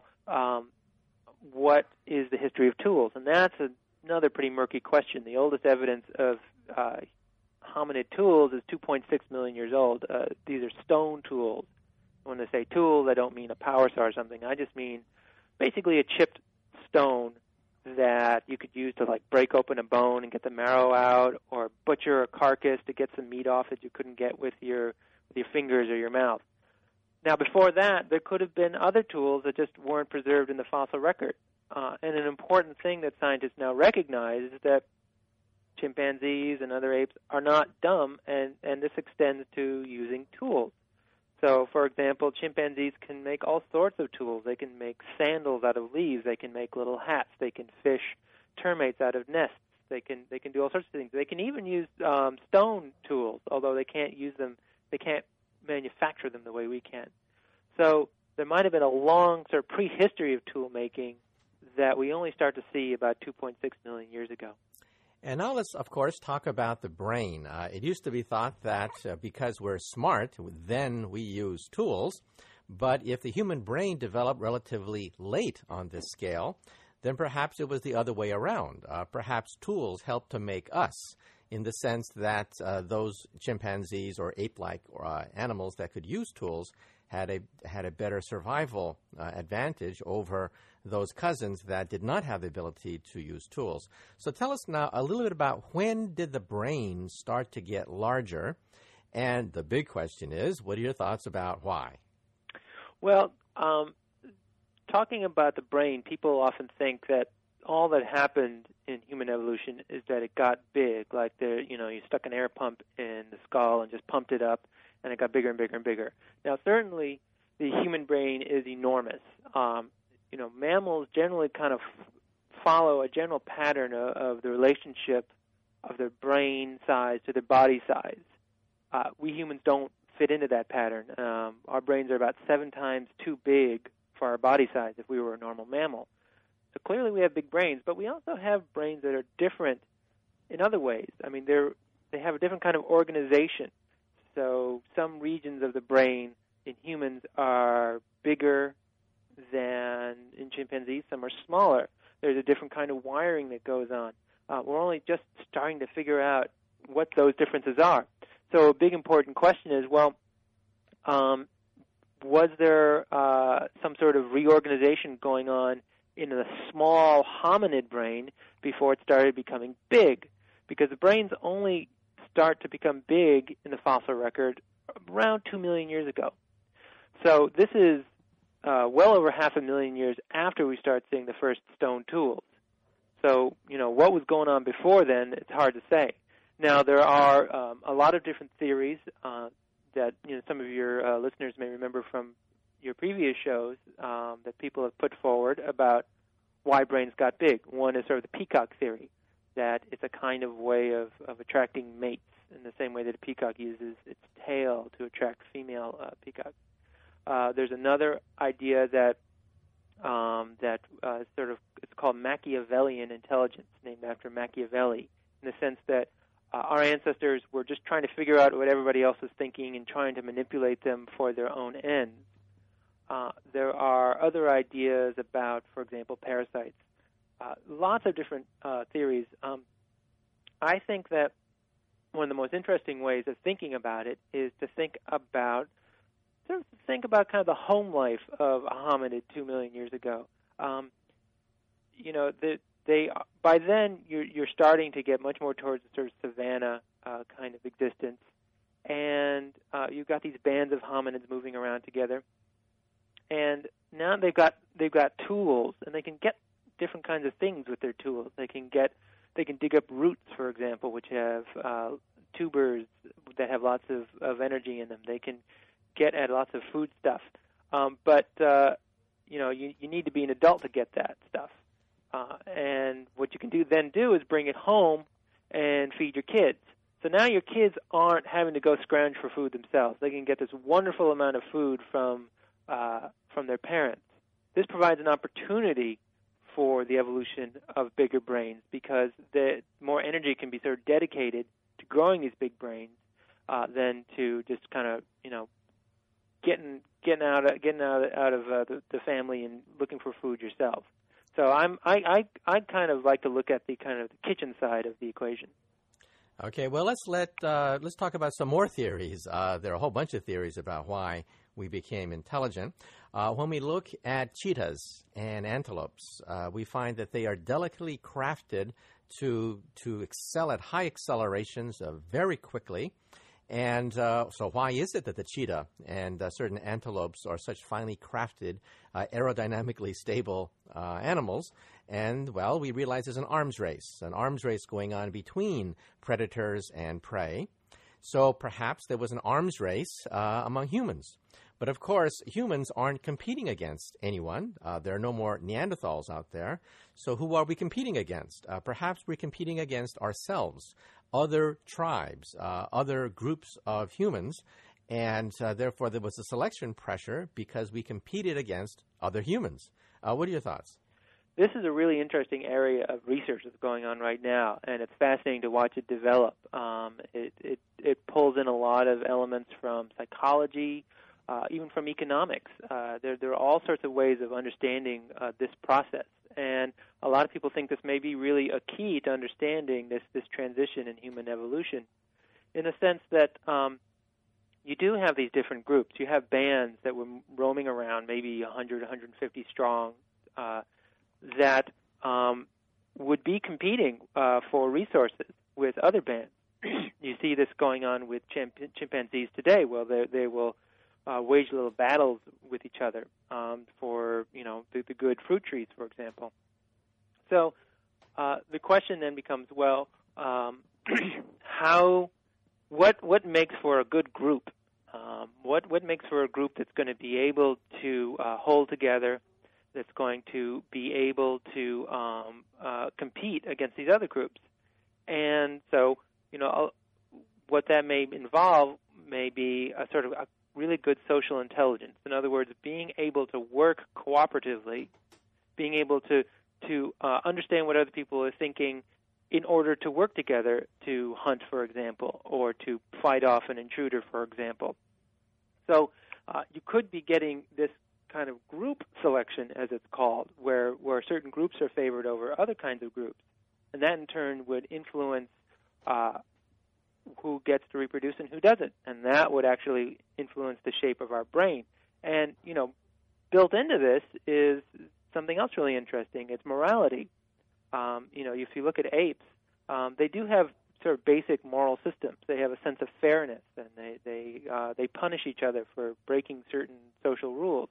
what is the history of tools? And that's another pretty murky question. The oldest evidence of hominid tools is 2.6 million years old. These are stone tools. When I say tools, I don't mean a power saw or something. I just mean basically a chipped stone that you could use to break open a bone and get the marrow out, or butcher a carcass to get some meat off that you couldn't get with your fingers or your mouth. Now, before that, there could have been other tools that just weren't preserved in the fossil record. And an important thing that scientists now recognize is that chimpanzees and other apes are not dumb, and this extends to using tools. So, for example, chimpanzees can make all sorts of tools. They can make sandals out of leaves. They can make little hats. They can fish termites out of nests. They can do all sorts of things. They can even use stone tools, although they can't use them. They can't manufacture them the way we can. So there might have been a long sort of prehistory of tool making that we only start to see about 2.6 million years ago. And now let's, of course, talk about the brain. It used to be thought that because we're smart, then we use tools. But if the human brain developed relatively late on this scale, then perhaps it was the other way around. Perhaps tools helped to make us, in the sense that those chimpanzees or ape-like animals that could use tools had a better survival advantage over those cousins that did not have the ability to use tools. So tell us now a little bit about when did the brain start to get larger? And the big question is, what are your thoughts about why? Well, talking about the brain, people often think that all that happened in human evolution is that it got big, like you stuck an air pump in the skull and just pumped it up, and it got bigger and bigger and bigger. Now, certainly, the human brain is enormous. Mammals generally kind of follow a general pattern of the relationship of their brain size to their body size. We humans don't fit into that pattern. Our brains are about 7 times too big for our body size if we were a normal mammal. So clearly we have big brains, but we also have brains that are different in other ways. I mean, they have a different kind of organization. So some regions of the brain in humans are bigger than in chimpanzees. Some are smaller. There's a different kind of wiring that goes on. We're only just starting to figure out what those differences are. So a big important question is, well, was there some sort of reorganization going on in a small hominid brain before it started becoming big? Because the brains only start to become big in the fossil record around 2 million years ago. So this is well over 500,000 years after we start seeing the first stone tools. So, what was going on before then, it's hard to say. Now, there are a lot of different theories that some of your listeners may remember from your previous shows that people have put forward about why brains got big. One is sort of the peacock theory, that it's a kind of way of attracting mates in the same way that a peacock uses its tail to attract female peacocks. There's another idea that it's called Machiavellian intelligence, named after Machiavelli, in the sense that our ancestors were just trying to figure out what everybody else was thinking and trying to manipulate them for their own ends. There are other ideas about, for example, parasites. Lots of different theories. I think that one of the most interesting ways of thinking about it is to think about kind of the home life of a hominid 2 million years ago. By then you're starting to get much more towards the sort of savanna kind of existence, and you've got these bands of hominids moving around together, and now they've got tools, and they can get different kinds of things with their tools. They can dig up roots, for example, which have tubers that have lots of energy in them. They can get at lots of food stuff, but you need to be an adult to get that stuff. And what you can do is bring it home and feed your kids. So now your kids aren't having to go scrounge for food themselves. They can get this wonderful amount of food from their parents. This provides an opportunity for the evolution of bigger brains, because the more energy can be sort of dedicated to growing these big brains than to just kind of getting out of the family and looking for food yourself. So I kind of like to look at the kind of the kitchen side of the equation. Okay, well, let's talk about some more theories. There are a whole bunch of theories about why we became intelligent. When we look at cheetahs and antelopes, we find that they are delicately crafted to excel at high accelerations very quickly. And so why is it that the cheetah and certain antelopes are such finely crafted, aerodynamically stable animals? And, well, we realize there's an arms race going on between predators and prey. So perhaps there was an arms race among humans. But, of course, humans aren't competing against anyone. There are no more Neanderthals out there. So who are we competing against? Perhaps we're competing against ourselves, other tribes, other groups of humans, and therefore there was a selection pressure because we competed against other humans. What are your thoughts? This is a really interesting area of research that's going on right now, and it's fascinating to watch it develop. It pulls in a lot of elements from psychology, even from economics. There are all sorts of ways of understanding this process. And a lot of people think this may be really a key to understanding this transition in human evolution, in the sense that you do have these different groups. You have bands that were roaming around, maybe 100, 150 strong, that would be competing for resources with other bands. You see this going on with chimpanzees today. Well, they will wage little battles with each other for the good fruit trees, for example. So the question then becomes, well, what makes for a good group? What makes for a group that's going to be able to hold together, that's going to be able to compete against these other groups? And so, what that may involve may be a sort of a really good social intelligence. In other words, being able to work cooperatively, being able to understand what other people are thinking in order to work together to hunt, for example, or to fight off an intruder, for example. So you could be getting this kind of group selection, as it's called, where certain groups are favored over other kinds of groups. And that, in turn, would influence who gets to reproduce and who doesn't. And that would actually influence the shape of our brain. And, built into this is something else really interesting. It's morality. If you look at apes, they do have sort of basic moral systems. They have a sense of fairness, and they punish each other for breaking certain social rules.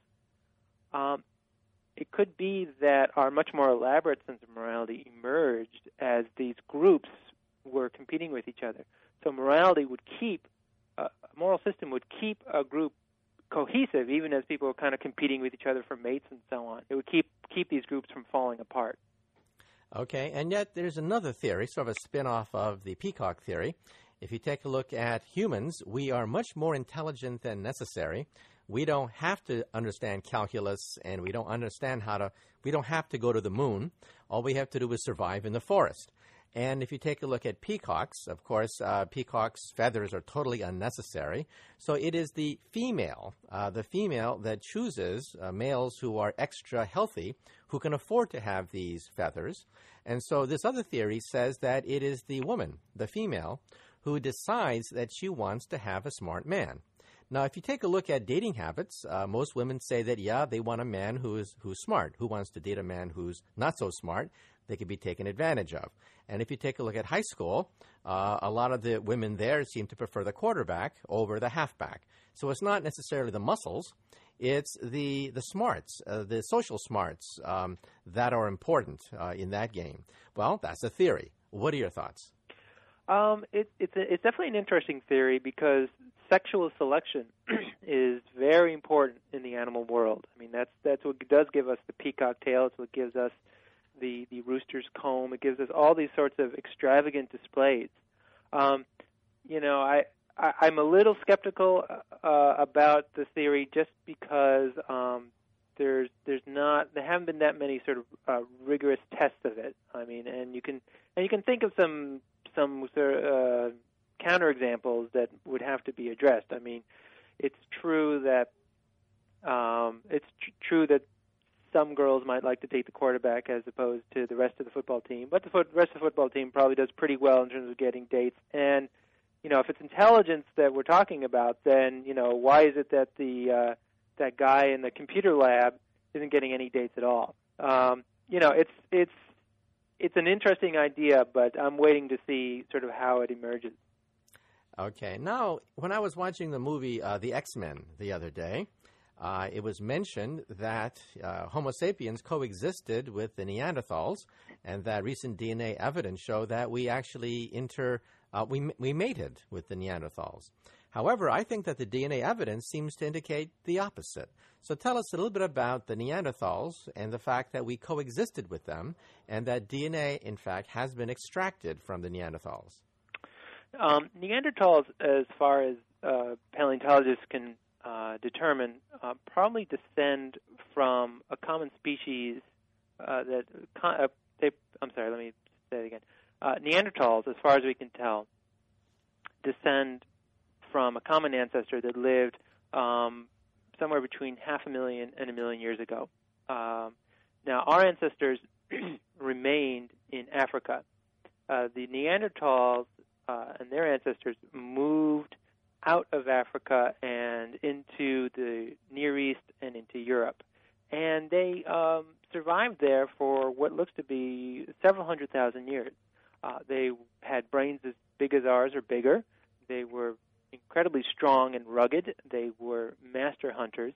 It could be that our much more elaborate sense of morality emerged as these groups were competing with each other. So morality would keep, a moral system would keep a group cohesive, even as people were kind of competing with each other for mates and so on. It would keep these groups from falling apart. Okay, and yet there's another theory, sort of a spin-off of the peacock theory. If you take a look at humans, we are much more intelligent than necessary. We don't have to understand calculus, and we don't have to go to the moon. All we have to do is survive in the forest. And if you take a look at peacocks, of course, peacocks' feathers are totally unnecessary. So it is the female that chooses males who are extra healthy, who can afford to have these feathers. And so this other theory says that it is the woman, the female, who decides that she wants to have a smart man. Now, if you take a look at dating habits, most women say that, they want a man who's smart. Who wants to date a man who's not so smart? They could be taken advantage of. And if you take a look at high school, a lot of the women there seem to prefer the quarterback over the halfback. So it's not necessarily the muscles. It's the smarts, the social smarts that are important in that game. Well, that's a theory. What are your thoughts? It's definitely an interesting theory because sexual selection is very important in the animal world. I mean, that's what does give us the peacock tail. It's what gives us the rooster's comb. It gives us all these sorts of extravagant displays. I'm a little skeptical about the theory just because there haven't been that many sort of rigorous tests of it. I mean, and you can think of some counterexamples that would have to be addressed. I mean, it's true that some girls might like to date the quarterback as opposed to the rest of the football team, but the rest of the football team probably does pretty well in terms of getting dates. And if it's intelligence that we're talking about, then why is it that that guy in the computer lab isn't getting any dates at all? It's an interesting idea, but I'm waiting to see sort of how it emerges. Okay. Now, when I was watching the movie The X-Men the other day, it was mentioned that Homo sapiens coexisted with the Neanderthals, and that recent DNA evidence showed that we actually we mated with the Neanderthals. However, I think that the DNA evidence seems to indicate the opposite. So tell us a little bit about the Neanderthals and the fact that we coexisted with them, and that DNA, in fact, has been extracted from the Neanderthals. Neanderthals, as far as paleontologists can determine, probably descend from a common species let me say it again. Neanderthals, as far as we can tell, descend from a common ancestor that lived somewhere between 500,000 and 1 million years ago. Now, our ancestors remained in Africa. The Neanderthals and their ancestors moved out of Africa and into the Near East and into Europe. And they survived there for what looks to be several 100,000 years. They had brains as big as ours or bigger. They were incredibly strong and rugged. They were master hunters.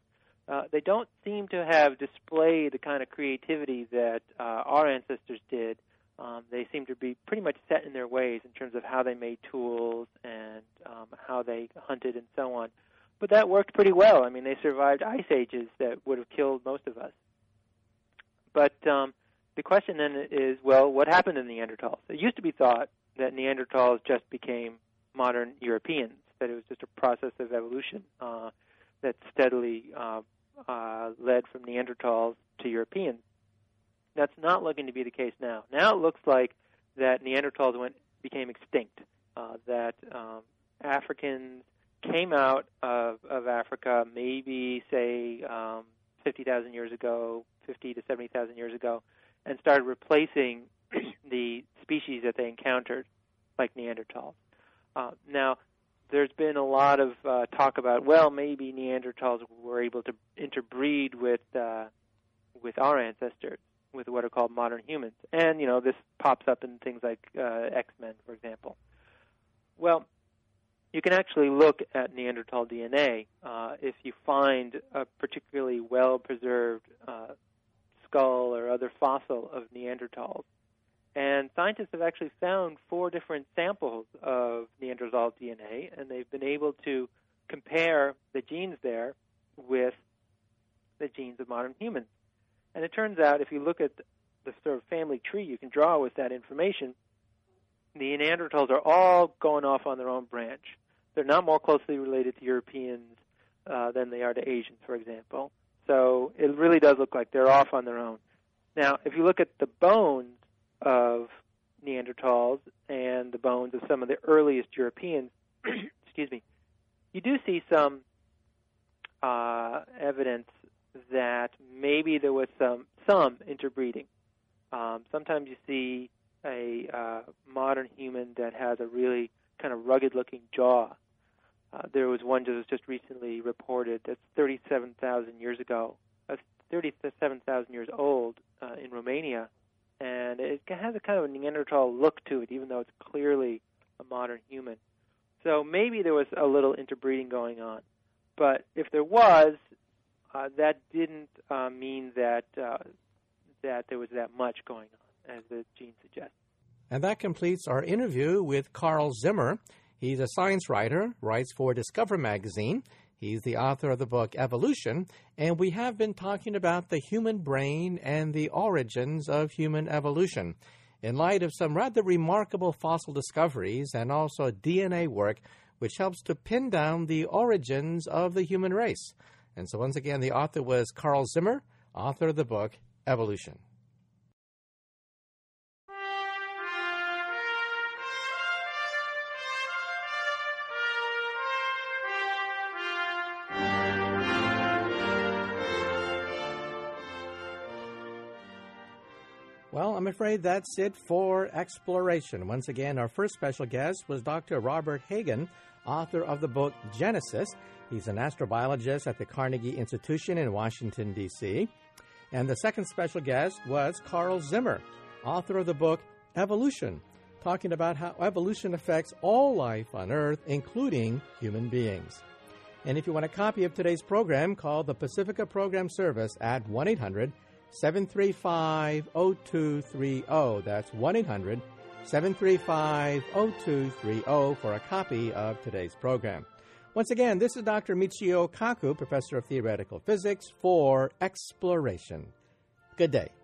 they don't seem to have displayed the kind of creativity that our ancestors did. They seem to be pretty much set in their ways in terms of how they made tools and how they hunted and so on. But that worked pretty well. I mean, they survived ice ages that would have killed most of us. But the question then is, well, what happened to Neanderthals? It used to be thought that Neanderthals just became modern Europeans, that it was just a process of evolution that steadily led from Neanderthals to Europeans. That's not looking to be the case now. Now it looks like that Neanderthals became extinct, that Africans came out of Africa maybe, say, 50,000 years ago, 50 to 70,000 years ago, and started replacing the species that they encountered, like Neanderthals. Now, there's been a lot of talk about, well, maybe Neanderthals were able to interbreed with our ancestors, with what are called modern humans. And, you know, this pops up in things like X-Men, for example. Well, you can actually look at Neanderthal DNA if you find a particularly well-preserved skull or other fossil of Neanderthals. And scientists have actually found 4 different samples of Neanderthal DNA, and they've been able to compare the genes there with the genes of modern humans. And it turns out, if you look at the sort of family tree you can draw with that information, the Neanderthals are all going off on their own branch. They're not more closely related to Europeans than they are to Asians, for example. So it really does look like they're off on their own. Now, if you look at the bones of Neanderthals and the bones of some of the earliest Europeans, excuse me, you do see some evidence that maybe there was some interbreeding. Sometimes you see a modern human that has a really kind of rugged-looking jaw. There was one that was just recently reported that's 37,000 years ago, 37,000 years old in Romania, and it has a kind of a Neanderthal look to it, even though it's clearly a modern human. So maybe there was a little interbreeding going on. But if there was, that didn't mean that there was that much going on, as the gene suggests. And that completes our interview with Carl Zimmer. He's a science writer, writes for Discover magazine. He's the author of the book Evolution, and we have been talking about the human brain and the origins of human evolution in light of some rather remarkable fossil discoveries and also DNA work which helps to pin down the origins of the human race. And so once again, the author was Carl Zimmer, author of the book Evolution. Well, I'm afraid that's it for Exploration. Once again, our first special guest was Dr. Robert Hagen, author of the book Genesis. He's an astrobiologist at the Carnegie Institution in Washington, D.C. And the second special guest was Carl Zimmer, author of the book Evolution, talking about how evolution affects all life on Earth, including human beings. And if you want a copy of today's program, call the Pacifica Program Service at 1-800-735-0230. That's 1-800-735-0230 for a copy of today's program. Once again, this is Dr. Michio Kaku, Professor of Theoretical Physics, for Exploration. Good day.